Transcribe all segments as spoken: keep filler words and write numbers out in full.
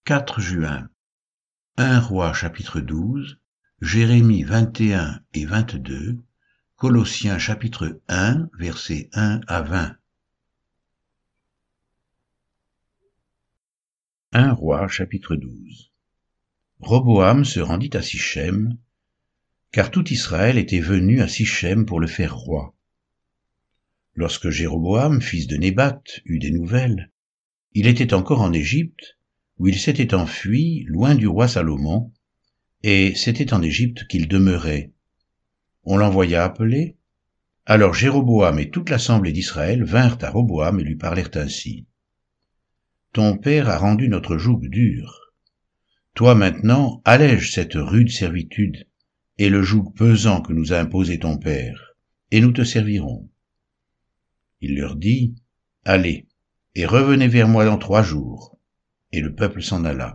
quatre juin. un Roi chapitre douze, Jérémie vingt et un et vingt-deux, Colossiens chapitre un, versets un à vingt. un Roi chapitre douze. Roboam se rendit à Sichem, car tout Israël était venu à Sichem pour le faire roi. Lorsque Jéroboam, fils de Nébat, eut des nouvelles, il était encore en Égypte, où il s'était enfui, loin du roi Salomon, et c'était en Égypte qu'il demeurait. On l'envoya appeler. Alors Jéroboam et toute l'assemblée d'Israël vinrent à Roboam et lui parlèrent ainsi. « Ton père a rendu notre joug dur. Toi maintenant, allège cette rude servitude et le joug pesant que nous a imposé ton père, et nous te servirons. » Il leur dit, « Allez, et revenez vers moi dans trois jours. » Et le peuple s'en alla.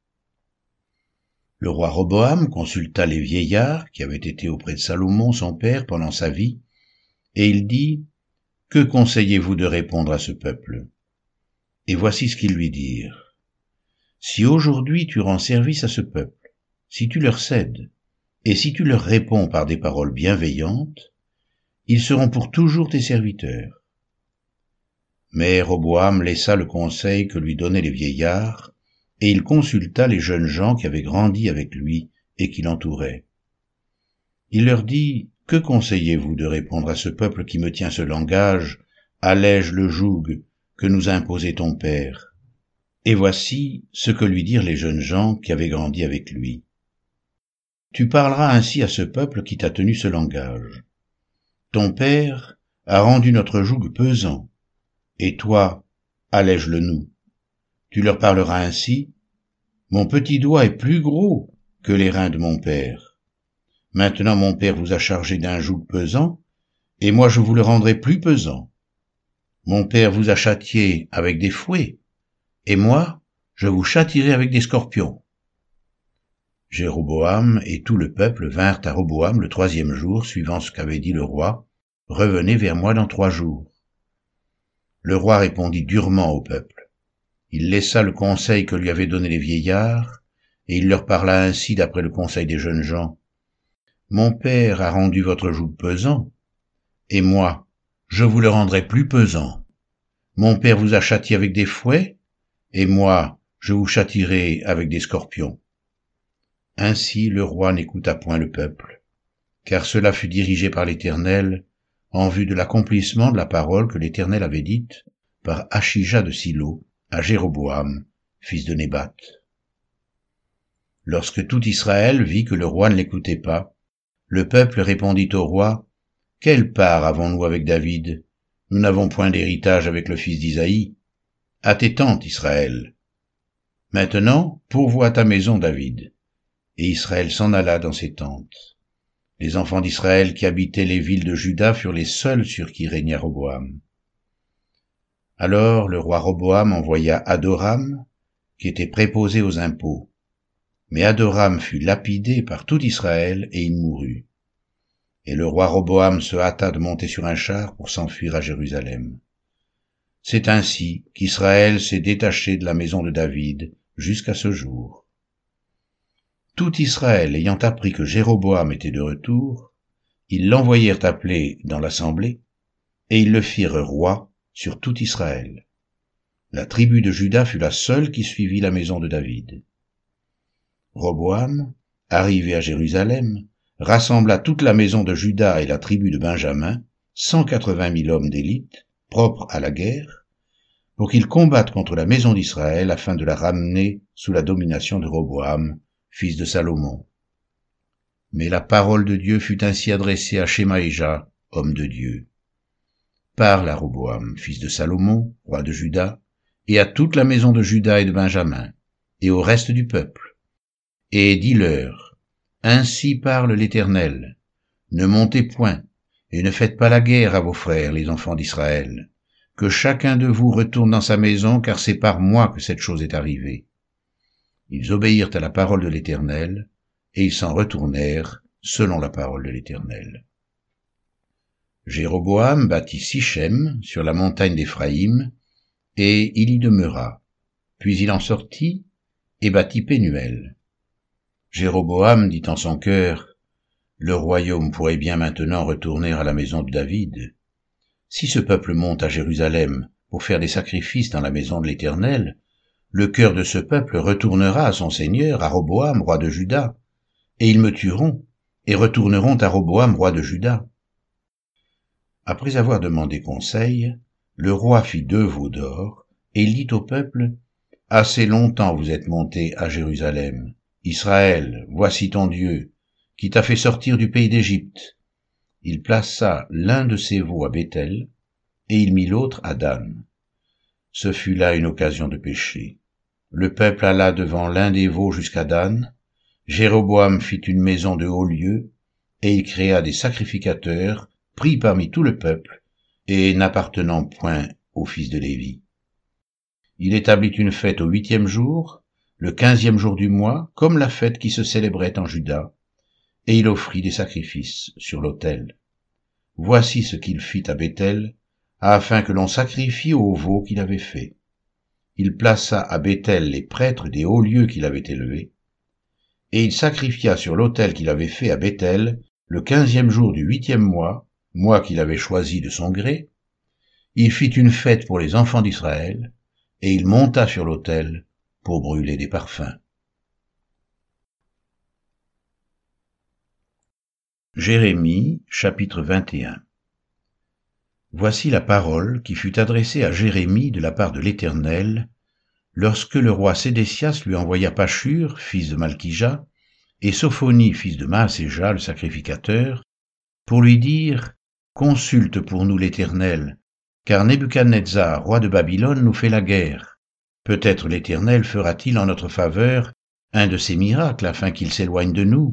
Le roi Roboam consulta les vieillards qui avaient été auprès de Salomon son père pendant sa vie, et il dit, « Que conseillez-vous de répondre à ce peuple ?» Et voici ce qu'ils lui dirent. « Si aujourd'hui tu rends service à ce peuple, si tu leur cèdes, et si tu leur réponds par des paroles bienveillantes, ils seront pour toujours tes serviteurs. » Mais Roboam laissa le conseil que lui donnaient les vieillards, et il consulta les jeunes gens qui avaient grandi avec lui et qui l'entouraient. Il leur dit, « Que conseillez-vous de répondre à ce peuple qui me tient ce langage, allège le joug que nous a imposé ton père ?» Et voici ce que lui dirent les jeunes gens qui avaient grandi avec lui. « Tu parleras ainsi à ce peuple qui t'a tenu ce langage. Ton père a rendu notre joug pesant, et toi, allège-le nous. Tu leur parleras ainsi, « Mon petit doigt est plus gros que les reins de mon père. Maintenant mon père vous a chargé d'un joug pesant, et moi je vous le rendrai plus pesant. Mon père vous a châtié avec des fouets, et moi je vous châtierai avec des scorpions. » Jéroboam et tout le peuple vinrent à Roboam le troisième jour, suivant ce qu'avait dit le roi, « Revenez vers moi dans trois jours. » Le roi répondit durement au peuple. Il laissa le conseil que lui avaient donné les vieillards, et il leur parla ainsi d'après le conseil des jeunes gens. « Mon père a rendu votre joug pesant, et moi, je vous le rendrai plus pesant. Mon père vous a châtié avec des fouets, et moi, je vous châtierai avec des scorpions. » Ainsi le roi n'écouta point le peuple, car cela fut dirigé par l'Éternel, en vue de l'accomplissement de la parole que l'Éternel avait dite par Achija de Silo à Jéroboam, fils de Nébat. Lorsque tout Israël vit que le roi ne l'écoutait pas, le peuple répondit au roi, « Quelle part avons-nous avec David? Nous n'avons point d'héritage avec le fils d'Isaïe. À tes tentes, Israël. Maintenant, pourvois ta maison, David. » Et Israël s'en alla dans ses tentes. Les enfants d'Israël qui habitaient les villes de Juda furent les seuls sur qui régna Roboam. Alors le roi Roboam envoya Adoram, qui était préposé aux impôts. Mais Adoram fut lapidé par tout Israël et il mourut. Et le roi Roboam se hâta de monter sur un char pour s'enfuir à Jérusalem. C'est ainsi qu'Israël s'est détaché de la maison de David jusqu'à ce jour. Tout Israël ayant appris que Jéroboam était de retour, ils l'envoyèrent appeler dans l'assemblée, et ils le firent roi sur tout Israël. La tribu de Juda fut la seule qui suivit la maison de David. Roboam, arrivé à Jérusalem, rassembla toute la maison de Juda et la tribu de Benjamin, cent quatre-vingt mille hommes d'élite, propres à la guerre, pour qu'ils combattent contre la maison d'Israël afin de la ramener sous la domination de Roboam, fils de Salomon. Mais la parole de Dieu fut ainsi adressée à Shemaïja, homme de Dieu. « Parle à Roboam, fils de Salomon, roi de Juda, et à toute la maison de Juda et de Benjamin, et au reste du peuple. Et dis-leur, ainsi parle l'Éternel, ne montez point, et ne faites pas la guerre à vos frères, les enfants d'Israël, que chacun de vous retourne dans sa maison, car c'est par moi que cette chose est arrivée. » Ils obéirent à la parole de l'Éternel, et ils s'en retournèrent selon la parole de l'Éternel. Jéroboam bâtit Sichem sur la montagne d'Éphraïm, et il y demeura. Puis il en sortit, et bâtit Pénuel. Jéroboam dit en son cœur, « Le royaume pourrait bien maintenant retourner à la maison de David. Si ce peuple monte à Jérusalem pour faire des sacrifices dans la maison de l'Éternel, le cœur de ce peuple retournera à son seigneur, à Roboam, roi de Juda, et ils me tueront, et retourneront à Roboam, roi de Juda. » Après avoir demandé conseil, le roi fit deux veaux d'or, et il dit au peuple, « Assez longtemps vous êtes montés à Jérusalem. Israël, voici ton Dieu, qui t'a fait sortir du pays d'Égypte. » Il plaça l'un de ses veaux à Béthel, et il mit l'autre à Dan. Ce fut là une occasion de péché. Le peuple alla devant l'un des veaux jusqu'à Dan. Jéroboam fit une maison de haut lieu, et il créa des sacrificateurs, pris parmi tout le peuple, et n'appartenant point aux fils de Lévi. Il établit une fête au huitième jour, le quinzième jour du mois, comme la fête qui se célébrait en Juda, et il offrit des sacrifices sur l'autel. Voici ce qu'il fit à Béthel, afin que l'on sacrifie au veau qu'il avait fait. Il plaça à Béthel les prêtres des hauts lieux qu'il avait élevés, et il sacrifia sur l'autel qu'il avait fait à Béthel, le quinzième jour du huitième mois, mois qu'il avait choisi de son gré. Il fit une fête pour les enfants d'Israël, et il monta sur l'autel pour brûler des parfums. Jérémie, chapitre vingt et un. Voici la parole qui fut adressée à Jérémie de la part de l'Éternel, lorsque le roi Sédécias lui envoya Pashur, fils de Malkija, et Sophonie, fils de Maaséja, le sacrificateur, pour lui dire, « Consulte pour nous l'Éternel, car Nebuchadnezzar, roi de Babylone, nous fait la guerre. Peut-être l'Éternel fera-t-il en notre faveur un de ses miracles, afin qu'il s'éloigne de nous. »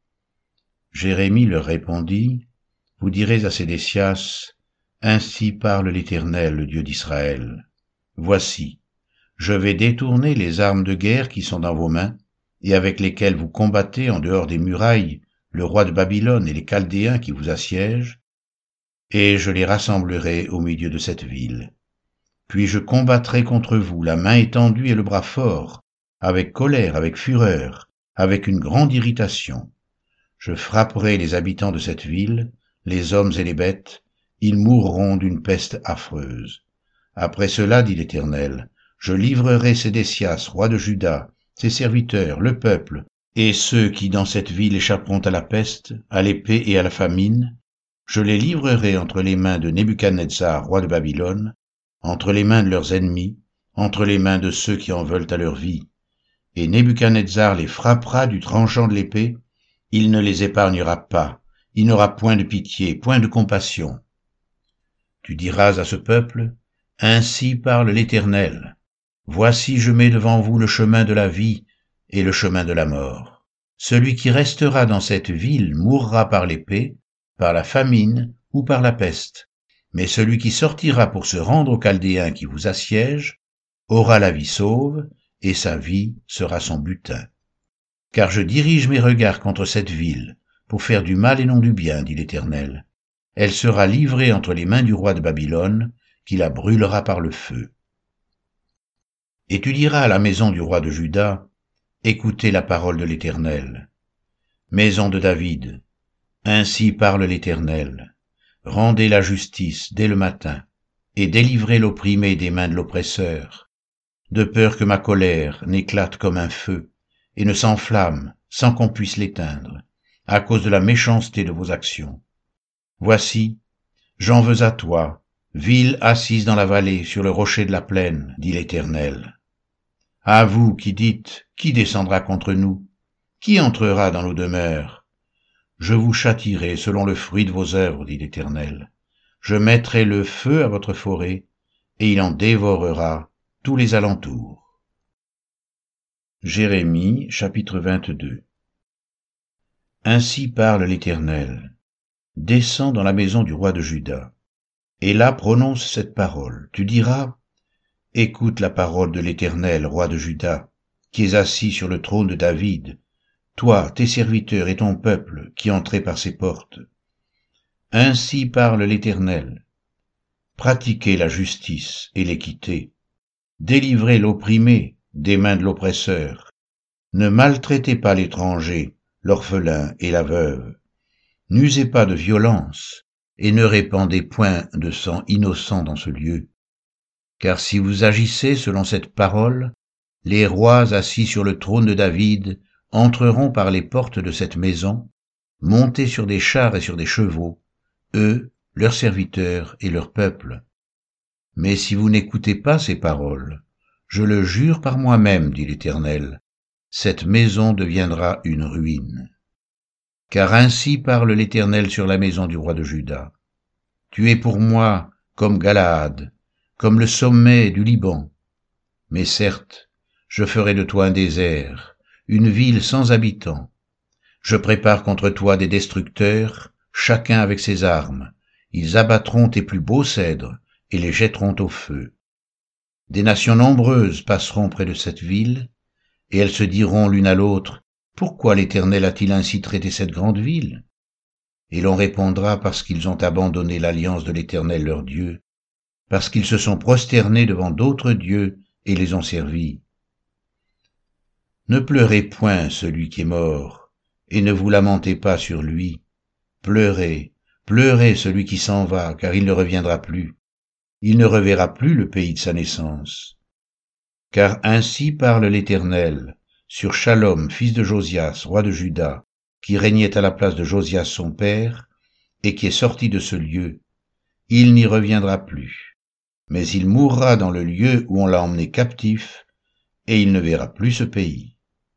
Jérémie leur répondit, « Vous direz à Sédécias, ainsi parle l'Éternel, le Dieu d'Israël. Voici, je vais détourner les armes de guerre qui sont dans vos mains, et avec lesquelles vous combattez en dehors des murailles le roi de Babylone et les Chaldéens qui vous assiègent, et je les rassemblerai au milieu de cette ville. Puis je combattrai contre vous la main étendue et le bras fort, avec colère, avec fureur, avec une grande irritation. Je frapperai les habitants de cette ville, les hommes et les bêtes, ils mourront d'une peste affreuse. Après cela, dit l'Éternel, je livrerai Sédécias, roi de Juda, ses serviteurs, le peuple, et ceux qui dans cette ville échapperont à la peste, à l'épée et à la famine, je les livrerai entre les mains de Nebuchadnezzar, roi de Babylone, entre les mains de leurs ennemis, entre les mains de ceux qui en veulent à leur vie. Et Nebuchadnezzar les frappera du tranchant de l'épée, il ne les épargnera pas, il n'aura point de pitié, point de compassion. Tu diras à ce peuple, ainsi parle l'Éternel. Voici je mets devant vous le chemin de la vie et le chemin de la mort. Celui qui restera dans cette ville mourra par l'épée, par la famine ou par la peste. Mais celui qui sortira pour se rendre aux Chaldéens qui vous assiègent aura la vie sauve, et sa vie sera son butin. Car je dirige mes regards contre cette ville, pour faire du mal et non du bien, dit l'Éternel. Elle sera livrée entre les mains du roi de Babylone, qui la brûlera par le feu. Et tu diras à la maison du roi de Juda, écoutez la parole de l'Éternel. Maison de David, ainsi parle l'Éternel. Rendez la justice dès le matin, et délivrez l'opprimé des mains de l'oppresseur, de peur que ma colère n'éclate comme un feu, et ne s'enflamme sans qu'on puisse l'éteindre, à cause de la méchanceté de vos actions. Voici, j'en veux à toi, ville assise dans la vallée, sur le rocher de la plaine, dit l'Éternel. À vous qui dites, qui descendra contre nous? Qui entrera dans nos demeures? Je vous châtierai selon le fruit de vos œuvres, dit l'Éternel. Je mettrai le feu à votre forêt, et il en dévorera tous les alentours. Jérémie, chapitre vingt-deux. Ainsi parle l'Éternel. Descends dans la maison du roi de Juda, et là prononce cette parole. Tu diras, écoute la parole de l'Éternel, roi de Juda, qui est assis sur le trône de David, toi, tes serviteurs et ton peuple, qui entrez par ses portes. Ainsi parle l'Éternel. Pratiquez la justice et l'équité. Délivrez l'opprimé des mains de l'oppresseur, Ne maltraitez pas l'étranger, l'orphelin et la veuve. N'usez pas de violence, et ne répandez point de sang innocent dans ce lieu. Car si vous agissez selon cette parole, les rois assis sur le trône de David entreront par les portes de cette maison, montés sur des chars et sur des chevaux, eux, leurs serviteurs et leur peuple. Mais si vous n'écoutez pas ces paroles, je le jure par moi-même, dit l'Éternel, cette maison deviendra une ruine. Car ainsi parle l'Éternel sur la maison du roi de Juda. Tu es pour moi comme Galaad, comme le sommet du Liban. Mais certes, je ferai de toi un désert, une ville sans habitants. Je prépare contre toi des destructeurs, chacun avec ses armes. Ils abattront tes plus beaux cèdres et les jetteront au feu. Des nations nombreuses passeront près de cette ville, et elles se diront l'une à l'autre, pourquoi l'Éternel a-t-il ainsi traité cette grande ville? Et l'on répondra parce qu'ils ont abandonné l'alliance de l'Éternel leur Dieu, parce qu'ils se sont prosternés devant d'autres dieux et les ont servis. Ne pleurez point celui qui est mort, et ne vous lamentez pas sur lui. Pleurez, pleurez celui qui s'en va, car il ne reviendra plus. Il ne reverra plus le pays de sa naissance. Car ainsi parle l'Éternel, sur Shalom, fils de Josias, roi de Juda, qui régnait à la place de Josias son père, et qui est sorti de ce lieu. Il n'y reviendra plus, mais il mourra dans le lieu où on l'a emmené captif, et il ne verra plus ce pays.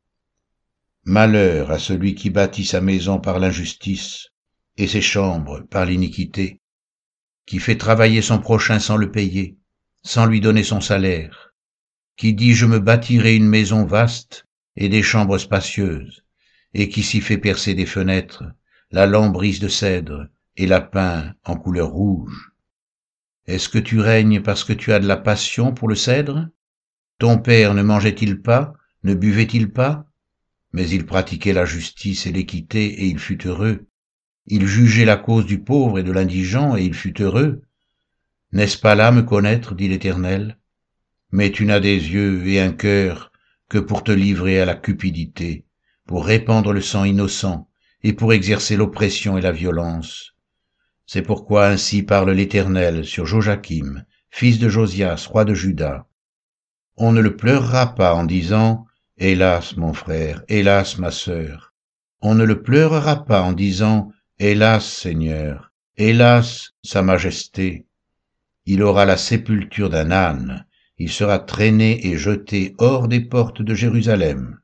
Malheur à celui qui bâtit sa maison par l'injustice, et ses chambres par l'iniquité, qui fait travailler son prochain sans le payer, sans lui donner son salaire, qui dit « je me bâtirai une maison vaste et des chambres spacieuses », et qui s'y fait percer des fenêtres, la lambrise de cèdre et la peint en couleur rouge. Est-ce que tu règnes parce que tu as de la passion pour le cèdre? Ton père ne mangeait-il pas, ne buvait-il pas? Mais il pratiquait la justice et l'équité, et il fut heureux. Il jugeait la cause du pauvre et de l'indigent, et il fut heureux. N'est-ce pas là me connaître, dit l'Éternel? Mais tu n'as des yeux et un cœur que pour te livrer à la cupidité, pour répandre le sang innocent, et pour exercer l'oppression et la violence. C'est pourquoi ainsi parle l'Éternel sur Joachim, fils de Josias, roi de Juda. On ne le pleurera pas en disant « Hélas, mon frère, hélas, ma sœur ». On ne le pleurera pas en disant « Hélas, Seigneur, hélas, Sa Majesté ». Il aura la sépulture d'un âne, il sera traîné et jeté hors des portes de Jérusalem.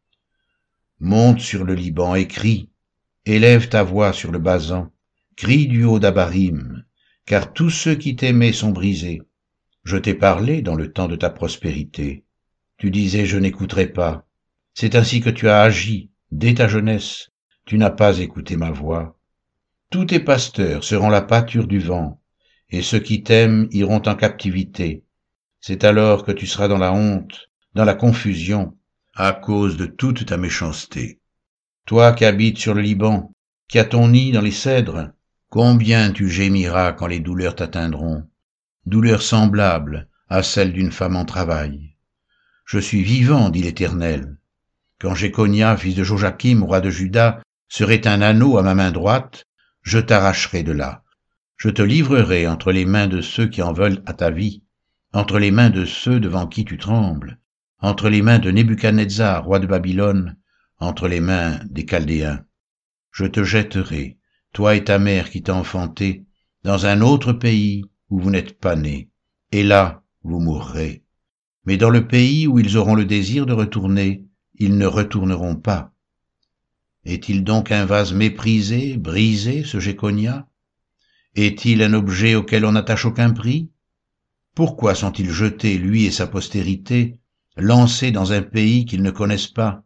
Monte sur le Liban et crie, élève ta voix sur le Basan, crie du haut d'Abarim, car tous ceux qui t'aimaient sont brisés. Je t'ai parlé dans le temps de ta prospérité. Tu disais, je n'écouterai pas. C'est ainsi que tu as agi, dès ta jeunesse. Tu n'as pas écouté ma voix. Tous tes pasteurs seront la pâture du vent, et ceux qui t'aiment iront en captivité. C'est alors que tu seras dans la honte, dans la confusion, à cause de toute ta méchanceté. Toi qui habites sur le Liban, qui as ton nid dans les cèdres, combien tu gémiras quand les douleurs t'atteindront, douleurs semblables à celles d'une femme en travail. Je suis vivant, dit l'Éternel. Quand Jéconia, fils de Joachim, roi de Juda, serait un anneau à ma main droite, je t'arracherai de là. Je te livrerai entre les mains de ceux qui en veulent à ta vie, entre les mains de ceux devant qui tu trembles, entre les mains de Nebuchadnezzar, roi de Babylone, entre les mains des Chaldéens. Je te jetterai, toi et ta mère qui t'a enfanté, dans un autre pays où vous n'êtes pas nés, et là vous mourrez. Mais dans le pays où ils auront le désir de retourner, ils ne retourneront pas. Est-il donc un vase méprisé, brisé, ce Jéconia? Est-il un objet auquel on n'attache aucun prix? Pourquoi sont-ils jetés, lui et sa postérité, lancés dans un pays qu'ils ne connaissent pas?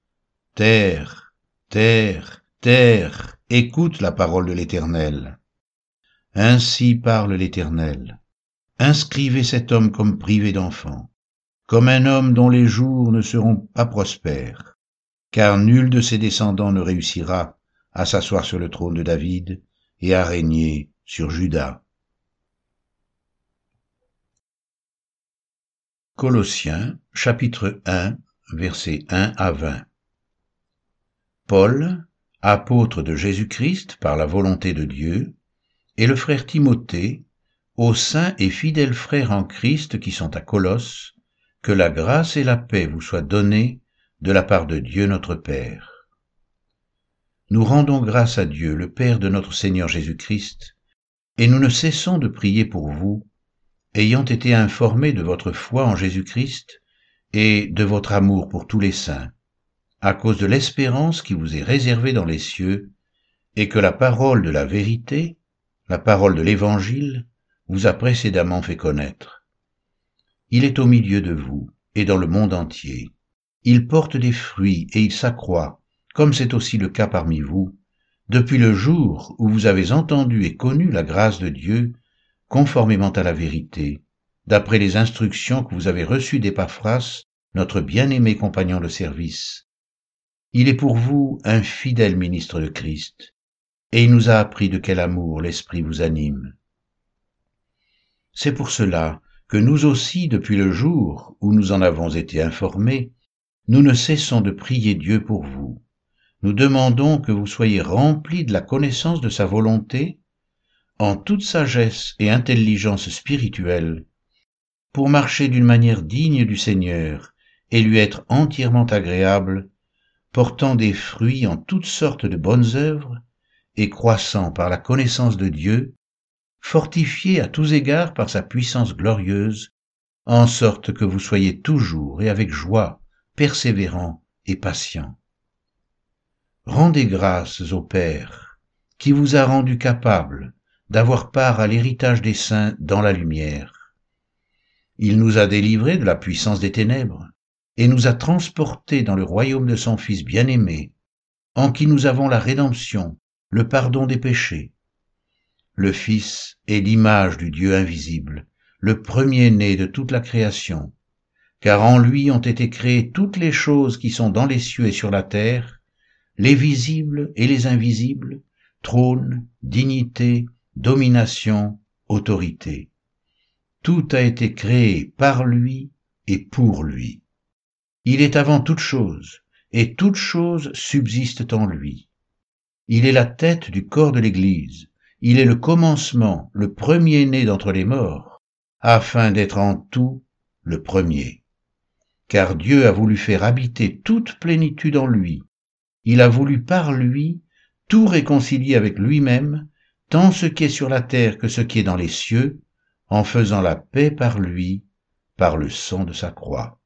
Terre, terre, terre, écoute la parole de l'Éternel. Ainsi parle l'Éternel. Inscrivez cet homme comme privé d'enfant, comme un homme dont les jours ne seront pas prospères, car nul de ses descendants ne réussira à s'asseoir sur le trône de David et à régner sur Juda. Colossiens, chapitre un, versets un à vingt. Paul, apôtre de Jésus-Christ par la volonté de Dieu, et le frère Timothée, aux saints et fidèles frères en Christ qui sont à Colosse, que la grâce et la paix vous soient données de la part de Dieu notre Père. Nous rendons grâce à Dieu, le Père de notre Seigneur Jésus-Christ, et nous ne cessons de prier pour vous, ayant été informés de votre foi en Jésus-Christ et de votre amour pour tous les saints, à cause de l'espérance qui vous est réservée dans les cieux, et que la parole de la vérité, la parole de l'Évangile, vous a précédemment fait connaître. Il est au milieu de vous et dans le monde entier. Il porte des fruits et il s'accroît, comme c'est aussi le cas parmi vous, depuis le jour où vous avez entendu et connu la grâce de Dieu, conformément à la vérité, d'après les instructions que vous avez reçues d'Épaphras, notre bien-aimé compagnon de service. Il est pour vous un fidèle ministre de Christ, et il nous a appris de quel amour l'Esprit vous anime. C'est pour cela que nous aussi, depuis le jour où nous en avons été informés, nous ne cessons de prier Dieu pour vous. Nous demandons que vous soyez remplis de la connaissance de sa volonté, en toute sagesse et intelligence spirituelle, pour marcher d'une manière digne du Seigneur et lui être entièrement agréable, portant des fruits en toutes sortes de bonnes œuvres et croissant par la connaissance de Dieu, fortifiés à tous égards par sa puissance glorieuse, en sorte que vous soyez toujours et avec joie, persévérants et patients. Rendez grâces au Père, qui vous a rendu capable d'avoir part à l'héritage des saints dans la lumière. Il nous a délivrés de la puissance des ténèbres et nous a transportés dans le royaume de son Fils bien-aimé, en qui nous avons la rédemption, le pardon des péchés. Le Fils est l'image du Dieu invisible, le premier-né de toute la création, car en lui ont été créées toutes les choses qui sont dans les cieux et sur la terre, les visibles et les invisibles, trône, dignité, domination, autorité. Tout a été créé par lui et pour lui. Il est avant toute chose, et toutes choses subsistent en lui. Il est la tête du corps de l'Église. Il est le commencement, le premier-né d'entre les morts, afin d'être en tout le premier. Car Dieu a voulu faire habiter toute plénitude en lui. Il a voulu par lui tout réconcilier avec lui-même, tant ce qui est sur la terre que ce qui est dans les cieux, en faisant la paix par lui, par le sang de sa croix.